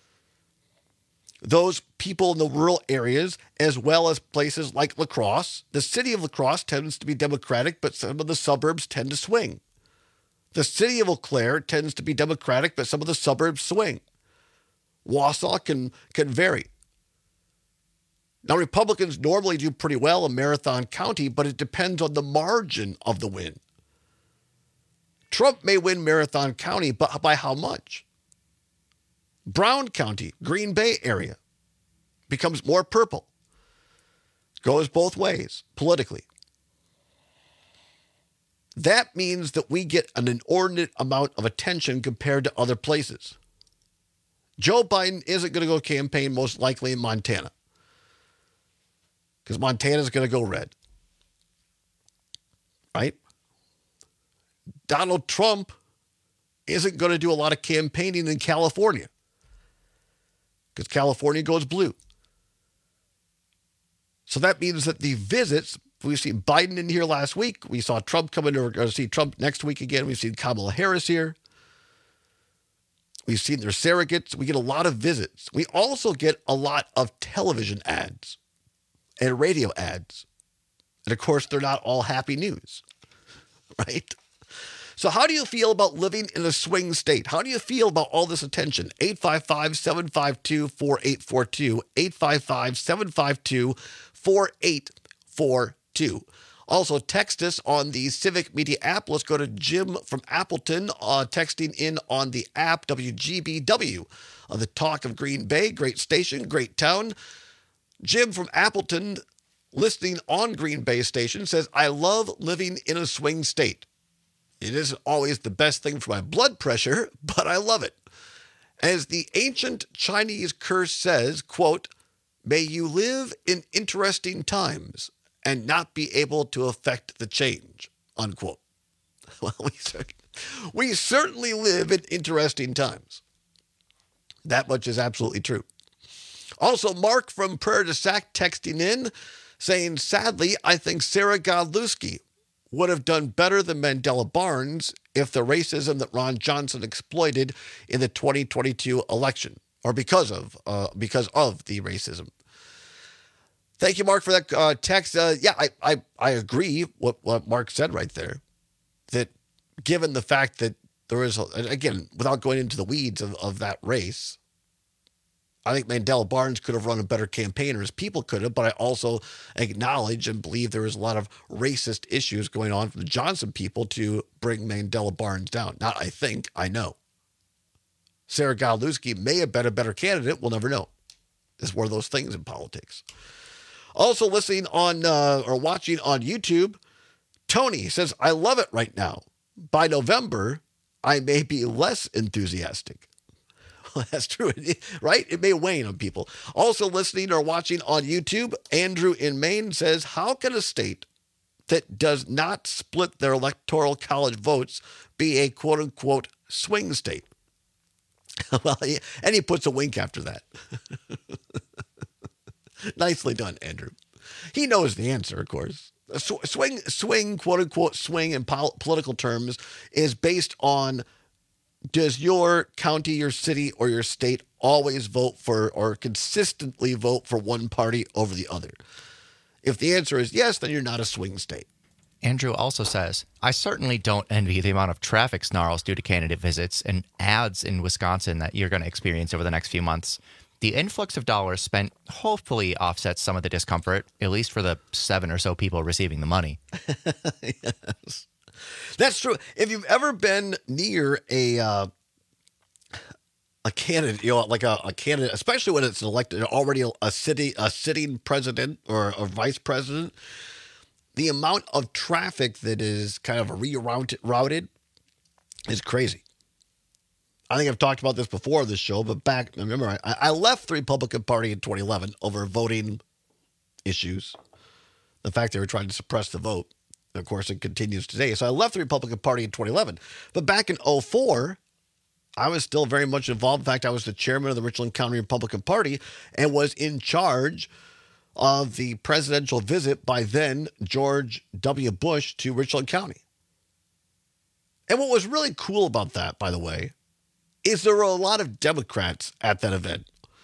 Those people in the rural areas, as well as places like La Crosse. The city of La Crosse tends to be Democratic, but some of the suburbs tend to swing. The city of Eau Claire tends to be Democratic, but some of the suburbs swing. Wausau can vary. Now, Republicans normally do pretty well in Marathon County, but it depends on the margin of the win. Trump may win Marathon County, but by how much? Brown County, Green Bay area, becomes more purple. Goes both ways politically. That means that we get an inordinate amount of attention compared to other places. Joe Biden isn't going to go campaign most likely in Montana, because Montana is going to go red. Right? Donald Trump isn't going to do a lot of campaigning in California, because California goes blue. So that means that the visits, we've seen Biden in here last week. We saw Trump come in. We're going to see Trump next week again. We've seen Kamala Harris here. We've seen their surrogates. We get a lot of visits. We also get a lot of television ads and radio ads. And of course, they're not all happy news, right? So how do you feel about living in a swing state? How do you feel about all this attention? 855-752-4842. 855-752-4842. Also, text us on the Civic Media app. Let's go to Jim from Appleton, texting in on the app, WGBW, the talk of Green Bay. Great station, great town. Jim from Appleton, listening on Green Bay station, says, I love living in a swing state. It isn't always the best thing for my blood pressure, but I love it. As the ancient Chinese curse says, quote, may you live in interesting times and not be able to affect the change, unquote. Well, we certainly live in interesting times. That much is absolutely true. Also, Mark from Prairie du Sac texting in, saying, sadly, I think Sarah Godlewski would have done better than Mandela Barnes if the racism that Ron Johnson exploited in the 2022 election, or because of the racism. Thank you, Mark, for that text. I agree what Mark said right there, that given the fact that there is, again, without going into the weeds of that race, I think Mandela Barnes could have run a better campaign, or his people could have, but I also acknowledge and believe there was a lot of racist issues going on from the Johnson people to bring Mandela Barnes down. Not I think, I know. Sarah Godlewski may have been a better candidate. We'll never know. It's one of those things in politics. Also listening on or watching on YouTube, Tony says, I love it right now. By November, I may be less enthusiastic. Well, that's true, right? It may wane on people. Also listening or watching on YouTube, Andrew in Maine says, how can a state that does not split their electoral college votes be a quote-unquote swing state? Well, and he puts a wink after that. Nicely done, Andrew. He knows the answer, of course. Swing, quote-unquote swing in political terms is based on, does your county, your city, or your state always vote for or consistently vote for one party over the other? If the answer is yes, then you're not a swing state. Andrew also says, I certainly don't envy the amount of traffic snarls due to candidate visits and ads in Wisconsin that you're going to experience over the next few months. The influx of dollars spent hopefully offsets some of the discomfort, at least for the 7 or so people receiving the money. Yes. That's true. If you've ever been near a candidate, like a candidate, especially when it's elected already a sitting president or a vice president, the amount of traffic that is kind of rerouted is crazy. I think I've talked about this before on this show, but remember, I left the Republican Party in 2011 over voting issues, the fact they were trying to suppress the vote. Of course, it continues today. So I left the Republican Party in 2011. But back in 2004, I was still very much involved. In fact, I was the chairman of the Richland County Republican Party and was in charge of the presidential visit by then George W. Bush to Richland County. And what was really cool about that, by the way, is there were a lot of Democrats at that event.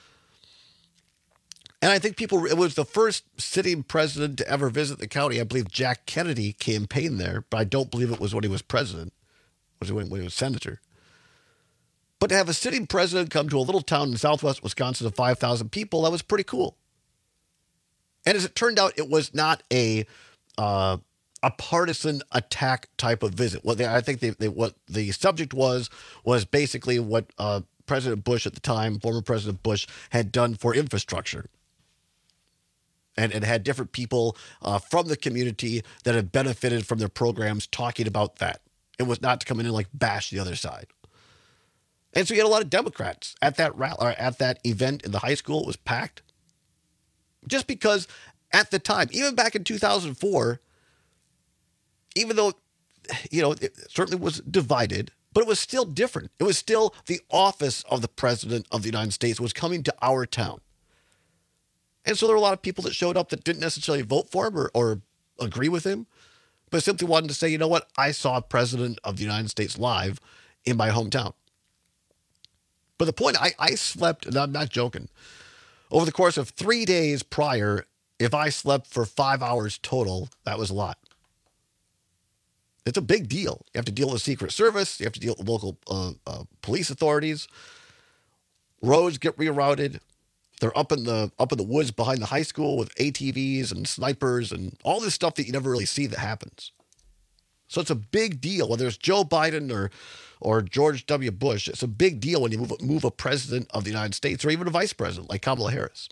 And I think it was the first sitting president to ever visit the county. I believe Jack Kennedy campaigned there, but I don't believe it was when he was president. when he was senator. But to have a sitting president come to a little town in southwest Wisconsin of 5,000 people, that was pretty cool. And as it turned out, it was not a partisan attack type of visit. I think what the subject was basically what President Bush at the time, former President Bush, had done for infrastructure. And it had different people from the community that had benefited from their programs talking about that. It was not to come in and like bash the other side. And so you had a lot of Democrats at that at that event in the high school. It was packed. Just because at the time, even back in 2004, even though, it certainly was divided, but it was still different. It was still the office of the President of the United States was coming to our town. And so there were a lot of people that showed up that didn't necessarily vote for him or agree with him, but simply wanted to say, you know what, I saw President of the United States live in my hometown. But the point, I slept, and I'm not joking, over the course of 3 days prior, if I slept for 5 hours total, that was a lot. It's a big deal. You have to deal with the Secret Service. You have to deal with local police authorities. Roads get rerouted. They're up in the woods behind the high school with ATVs and snipers and all this stuff that you never really see that happens. So it's a big deal, whether it's Joe Biden or George W. Bush. It's a big deal when you move a president of the United States or even a vice president like Kamala Harris.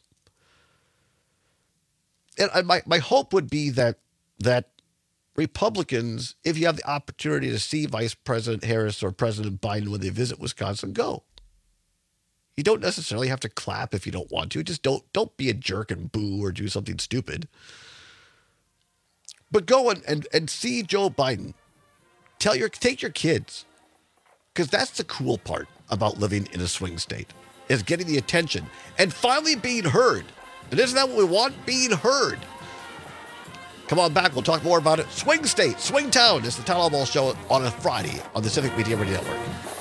And my hope would be that Republicans, if you have the opportunity to see Vice President Harris or President Biden when they visit Wisconsin, go. You don't necessarily have to clap if you don't want to. Just don't be a jerk and boo or do something stupid. But go and see Joe Biden. Take your kids. Because that's the cool part about living in a swing state, is getting the attention and finally being heard. And isn't that what we want? Being heard. Come on back. We'll talk more about it. Swing State, Swing Town. It's the Town Hall Ball Show on a Friday on the Civic Media Radio Network.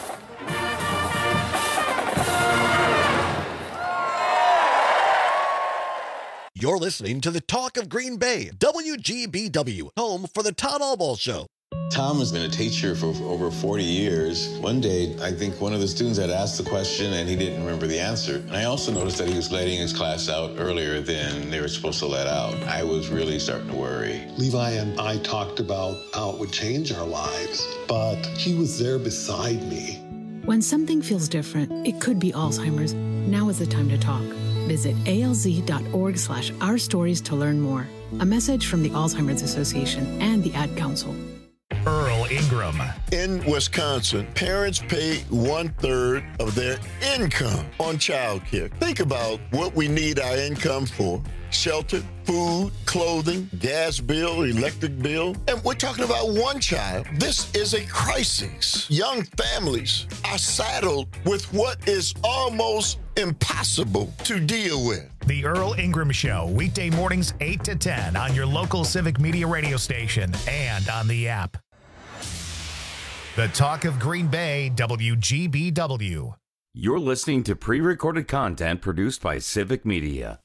You're listening to the Talk of Green Bay, WGBW, home for the Town Hall Ball Show. Tom has been a teacher for over 40 years. One day, I think one of the students had asked the question and he didn't remember the answer. And I also noticed that he was letting his class out earlier than they were supposed to let out. I was really starting to worry. Levi and I talked about how it would change our lives, but he was there beside me. When something feels different, it could be Alzheimer's. Now is the time to talk. Visit alz.org/ourstories to learn more. A message from the Alzheimer's Association and the Ad Council. Earl Ingram. In Wisconsin, parents pay 1/3 of their income on childcare. Think about what we need our income for. Shelter, food, clothing, gas bill, electric bill. And we're talking about one child. This is a crisis. Young families are saddled with what is almost impossible to deal with. The Earl Ingram Show, weekday mornings 8 to 10 on your local Civic Media radio station and on the app. The Talk of Green Bay, WGBW. You're listening to pre-recorded content produced by Civic Media.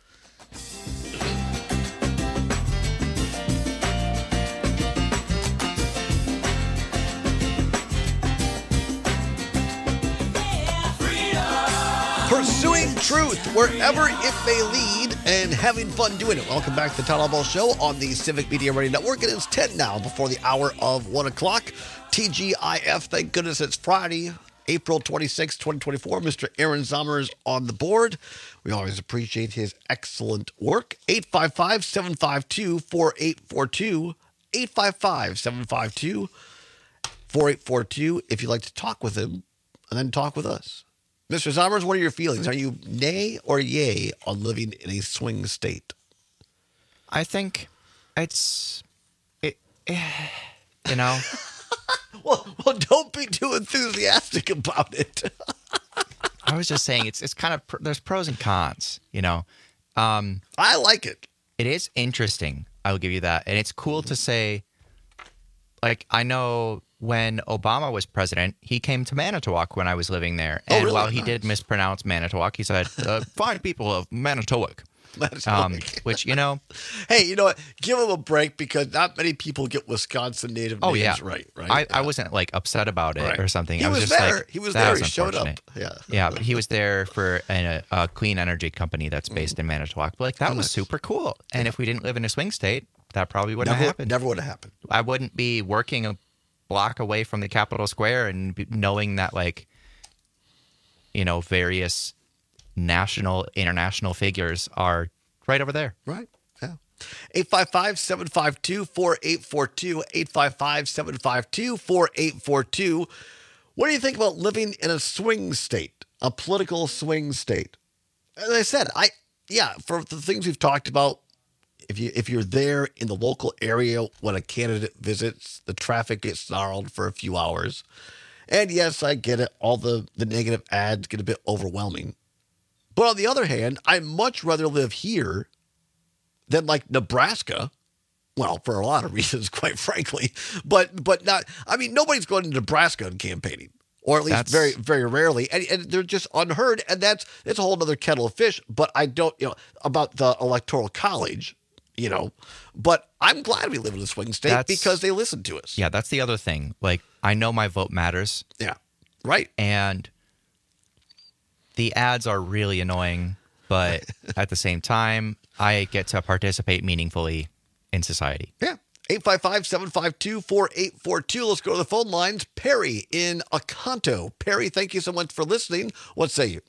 Pursuing truth wherever it may lead and having fun doing it. Welcome back to the Town Hall Ball Show on the Civic Media Radio Network. It is 10 now before the hour of 1 o'clock. TGIF, thank goodness it's Friday, April 26, 2024. Mr. Aaron Zommers on the board. We always appreciate his excellent work. 855-752-4842. 855-752-4842 if you'd like to talk with him and then talk with us. Mr. Zommers, what are your feelings? Are you nay or yay on living in a swing state? I think you know. well, don't be too enthusiastic about it. I was just saying it's kind of, there's pros and cons, you know. I like it. It is interesting. I will give you that. And it's cool to say, like, I know when Obama was president, he came to Manitowoc when I was living there. And really? while he did mispronounce Manitowoc, he said, fine people of Manitowoc. Which, you know. Hey, you know what? Give him a break because not many people get Wisconsin native names right. I wasn't like upset about it or something. He I was was just there. like, He was there. He showed up. Yeah, but he was there for a clean energy company that's based in Manitowoc. But like that was super cool. And if we didn't live in a swing state, that probably wouldn't have happened. Never would have happened. I wouldn't be working a block away from the Capitol Square and knowing that, like, you know, various national, international figures are right over there. Right. Yeah. 855-752-4842. 855-752-4842. What do you think about living in a swing state, a political swing state? As I said, for the things we've talked about, if you're there in the local area when a candidate visits, the traffic gets snarled for a few hours. And yes, I get it. All the negative ads get a bit overwhelming. But on the other hand, I'd much rather live here than like Nebraska. Well, for a lot of reasons, quite frankly. But not, I mean, nobody's going to Nebraska and campaigning. Or at least very, very rarely. And they're just unheard. And it's a whole other kettle of fish. But I don't, about the Electoral College, but I'm glad we live in a swing state because they listen to us. Yeah, that's the other thing. Like, I know my vote matters. Yeah, right. And the ads are really annoying, but at the same time, I get to participate meaningfully in society. Yeah. 855-752-4842. Let's go to the phone lines. Perry in Oconto. Perry, thank you so much for listening. What say you?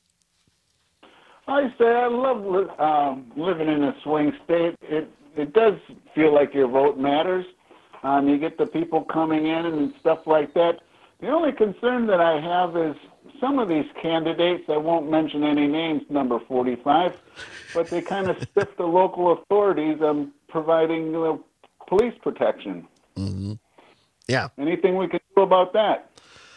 I say I love living in a swing state. It does feel like your vote matters. You get the people coming in and stuff like that. The only concern that I have is some of these candidates, I won't mention any names, number 45, but they kind of stiff the local authorities on providing police protection. Mm-hmm. Yeah. Anything we can do about that?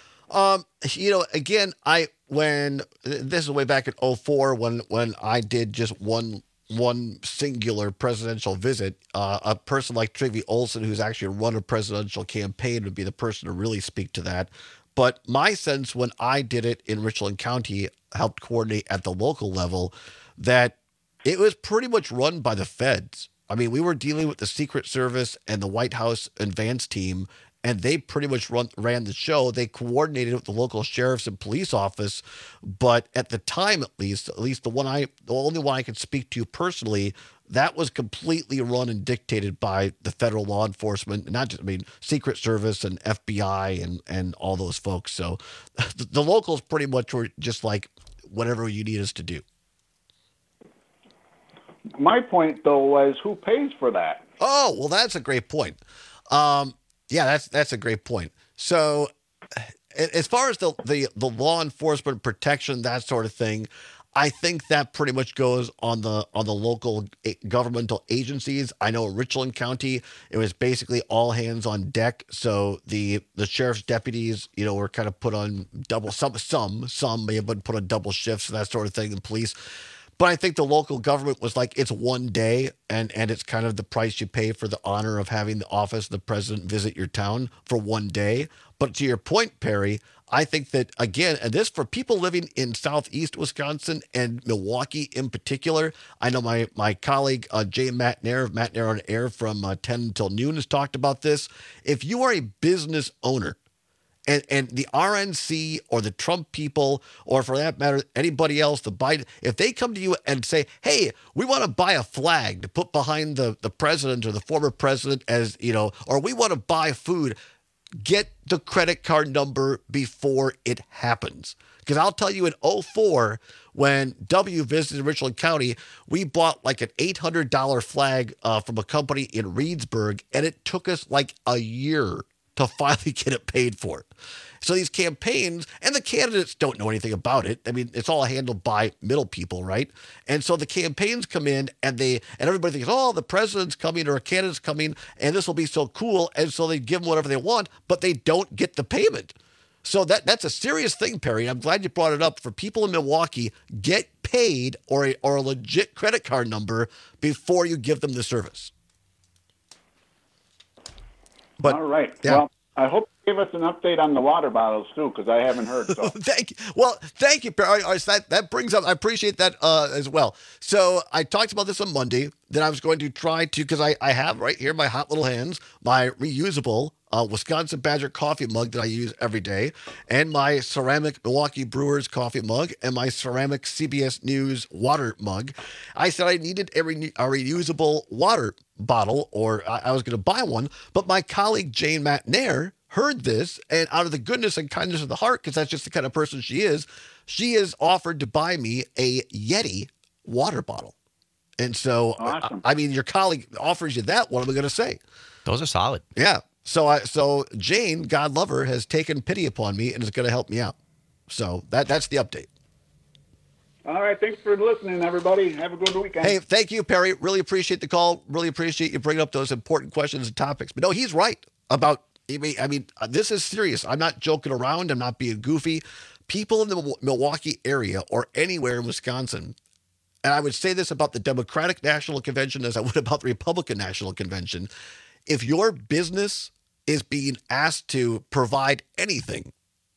Again, when this is way back in 2004 when I did just one singular presidential visit, a person like Trygve Olsen, who's actually run a presidential campaign, would be the person to really speak to that. But my sense when I did it in Richland County, helped coordinate at the local level, that it was pretty much run by the feds. I mean, we were dealing with the Secret Service and the White House advance team, and they pretty much ran the show. They coordinated with the local sheriff's and police office, but at the time, at least the only one I could speak to personally, that was completely run and dictated by the federal law enforcement, Secret Service and FBI and all those folks. So the locals pretty much were just like, whatever you need us to do. My point, though, was who pays for that? Oh, well, that's a great point. Yeah, that's a great point. So as far as the law enforcement protection, that sort of thing, I think that pretty much goes on the local governmental agencies. I know in Richland County, it was basically all hands on deck. So the sheriff's deputies, were kind of put on double, some may have been put on double shifts and that sort of thing, and police. But I think the local government was like, it's one day, and it's kind of the price you pay for the honor of having the office of the president visit your town for one day. But to your point, Perry, I think that, again, and this for people living in southeast Wisconsin and Milwaukee in particular, I know my colleague, Jay Matnair of Matnair on Air from 10 until noon has talked about this. If you are a business owner, and the RNC or the Trump people, or for that matter, anybody else, the Biden, if they come to you and say, hey, we want to buy a flag to put behind the president or the former president or we want to buy food, get the credit card number before it happens. Because I'll tell you in 2004, when W visited Richland County, we bought like an $800 flag from a company in Reedsburg, and it took us like a year to finally get it paid for. So these campaigns, and the candidates don't know anything about it. I mean, it's all handled by middle people, right? And so the campaigns come in, and everybody thinks, oh, the president's coming or a candidate's coming, and this will be so cool. And so they give them whatever they want, but they don't get the payment. So that's a serious thing, Perry. I'm glad you brought it up. For people in Milwaukee, get paid or a legit credit card number before you give them the service. But, all right. Yeah. Well, I hope you give us an update on the water bottles, too, because I haven't heard. So. Thank you. Well, thank you, Perry. That brings up, I appreciate that as well. So I talked about this on Monday, that I was going to try to, because I have right here in my hot little hands, my reusable Wisconsin Badger coffee mug that I use every day, and my ceramic Milwaukee Brewers coffee mug, and my ceramic CBS News water mug. I said I needed a reusable water bottle, or I was going to buy one, but my colleague Jane McNair heard this, and out of the goodness and kindness of the heart, because that's just the kind of person she has offered to buy me a Yeti water bottle. And so, awesome. I mean, your colleague offers you that. What am I going to say? Those are solid. Yeah. So Jane, God love her, has taken pity upon me and is going to help me out. So that's the update. All right. Thanks for listening, everybody. Have a good weekend. Hey, thank you, Perry. Really appreciate the call. Really appreciate you bringing up those important questions and topics. But no, he's right about, I mean, this is serious. I'm not joking around. I'm not being goofy. People in the Milwaukee area or anywhere in Wisconsin, and I would say this about the Democratic National Convention as I would about the Republican National Convention, if your business is being asked to provide anything,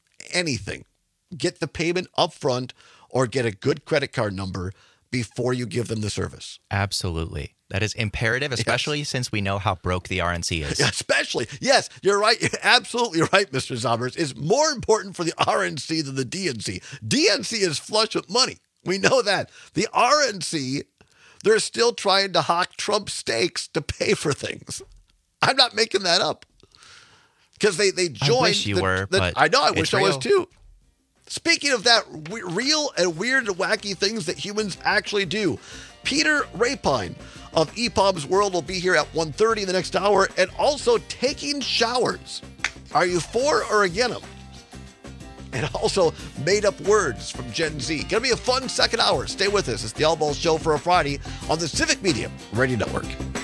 get the payment up front or get a good credit card number before you give them the service. Absolutely. That is imperative, especially since we know how broke the RNC is. Especially. Yes, you're right. You're absolutely right, Mr. Zombers. It's more important for the RNC than the DNC. DNC is flush with money. We know that. The RNC, they're still trying to hawk Trump steaks to pay for things. I'm not making that up. Because they joined. I wish you were, but I know, I wish I was real. too. Speaking of that, real and weird and wacky things that humans actually do, Peter Rapine of EPOB's World will be here at 1:30 in the next hour, and also taking showers. Are you for or against them? And also made up words from Gen Z. Gonna be a fun second hour. Stay with us. It's the All Balls Show for a Friday on the Civic Media Radio Network.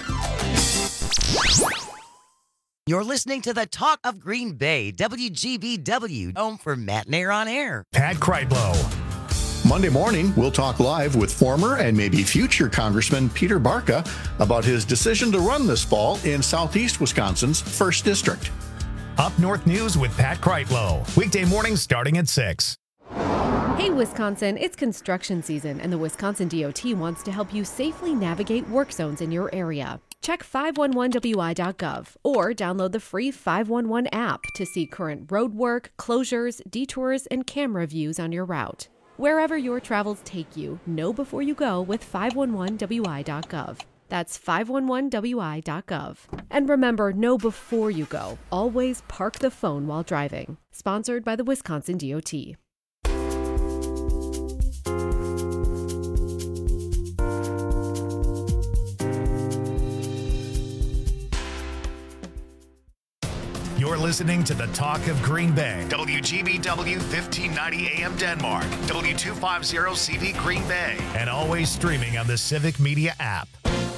You're listening to the Talk of Green Bay, WGBW, home for Matt Nair on Air. Pat Kreitlow. Monday morning, we'll talk live with former and maybe future Congressman Peter Barca about his decision to run this fall in Southeast Wisconsin's 1st District. Up North News with Pat Kreitlow. Weekday mornings starting at 6. Hey, Wisconsin, it's construction season, and the Wisconsin DOT wants to help you safely navigate work zones in your area. Check 511wi.gov or download the free 511 app to see current road work, closures, detours, and camera views on your route. Wherever your travels take you, know before you go with 511wi.gov. That's 511wi.gov. And remember, know before you go. Always park the phone while driving. Sponsored by the Wisconsin DOT. You're listening to the Talk of Green Bay. WGBW 1590 AM Denmark. W250CV Green Bay. And always streaming on the Civic Media app.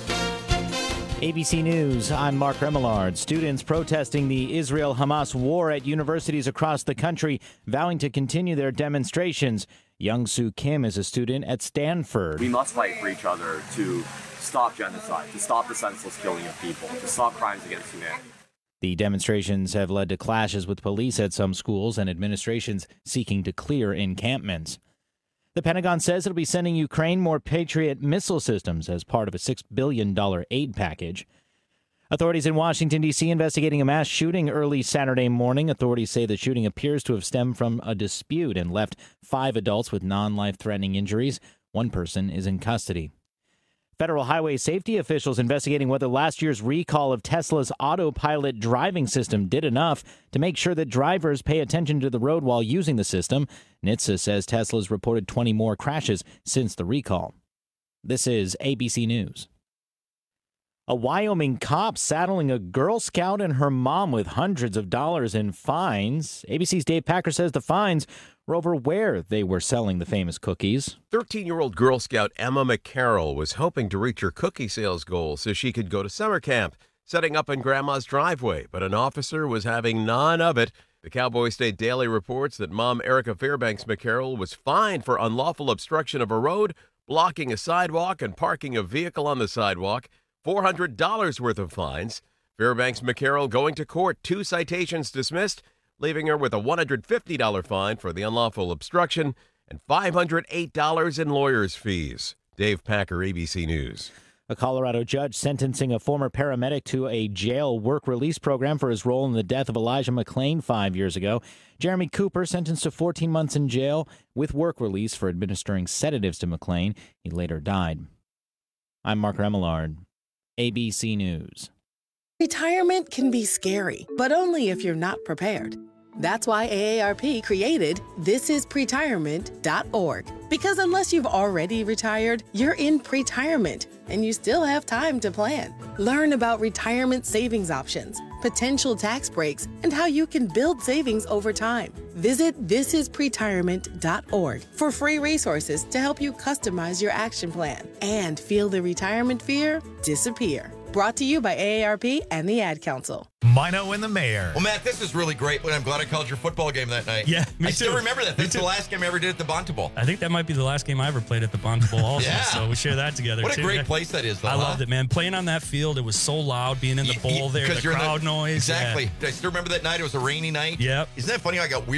ABC News, I'm Mark Remillard. Students protesting the Israel-Hamas war at universities across the country, vowing to continue their demonstrations. Young Soo Kim is a student at Stanford. We must fight for each other to stop genocide, to stop the senseless killing of people, to stop crimes against humanity. The demonstrations have led to clashes with police at some schools and administrations seeking to clear encampments. The Pentagon says it'll be sending Ukraine more Patriot missile systems as part of a $6 billion aid package. Authorities in Washington, D.C. investigating a mass shooting early Saturday morning. Authorities say the shooting appears to have stemmed from a dispute and left 5 adults with non-life-threatening injuries. 1 person is in custody. Federal highway safety officials investigating whether last year's recall of Tesla's autopilot driving system did enough to make sure that drivers pay attention to the road while using the system. NHTSA says Tesla's reported 20 more crashes since the recall. This is ABC News. A Wyoming cop saddling a Girl Scout and her mom with hundreds of dollars in fines. ABC's Dave Packer says the fines were over where they were selling the famous cookies. 13-year-old Girl Scout Emma McCarroll was hoping to reach her cookie sales goal so she could go to summer camp, setting up in Grandma's driveway, but an officer was having none of it. The Cowboy State Daily reports that Mom Erica Fairbanks McCarroll was fined for unlawful obstruction of a road, blocking a sidewalk, and parking a vehicle on the sidewalk. $400 worth of fines. Fairbanks McCarroll going to court. 2 citations dismissed, leaving her with a $150 fine for the unlawful obstruction and $508 in lawyer's fees. Dave Packer, ABC News. A Colorado judge sentencing a former paramedic to a jail work release program for his role in the death of Elijah McClain 5 years ago. Jeremy Cooper sentenced to 14 months in jail with work release for administering sedatives to McClain. He later died. I'm Mark Remillard, ABC News. Retirement can be scary, but only if you're not prepared. That's why AARP created thisispretirement.org. Because unless you've already retired, you're in pretirement, and you still have time to plan. Learn about retirement savings options, potential tax breaks, and how you can build savings over time. Visit thisispretirement.org for free resources to help you customize your action plan and feel the retirement fear disappear. Brought to you by AARP and the Ad Council. Mino and the Mayor. Well, Matt, this is really great, but I'm glad I called your football game that night. Yeah, me I too. still remember that. That's the last game I ever did at the Bonta Bowl. I think that might be the last game I ever played at the Bonta Bowl also, Yeah. so we share that together, What too. a great place that is, though. I loved it, man. Playing on that field, it was so loud, being in the bowl there, the crowd noise. Exactly. Yeah. I still remember that night. It was a rainy night. Yep. Isn't that funny how I got weird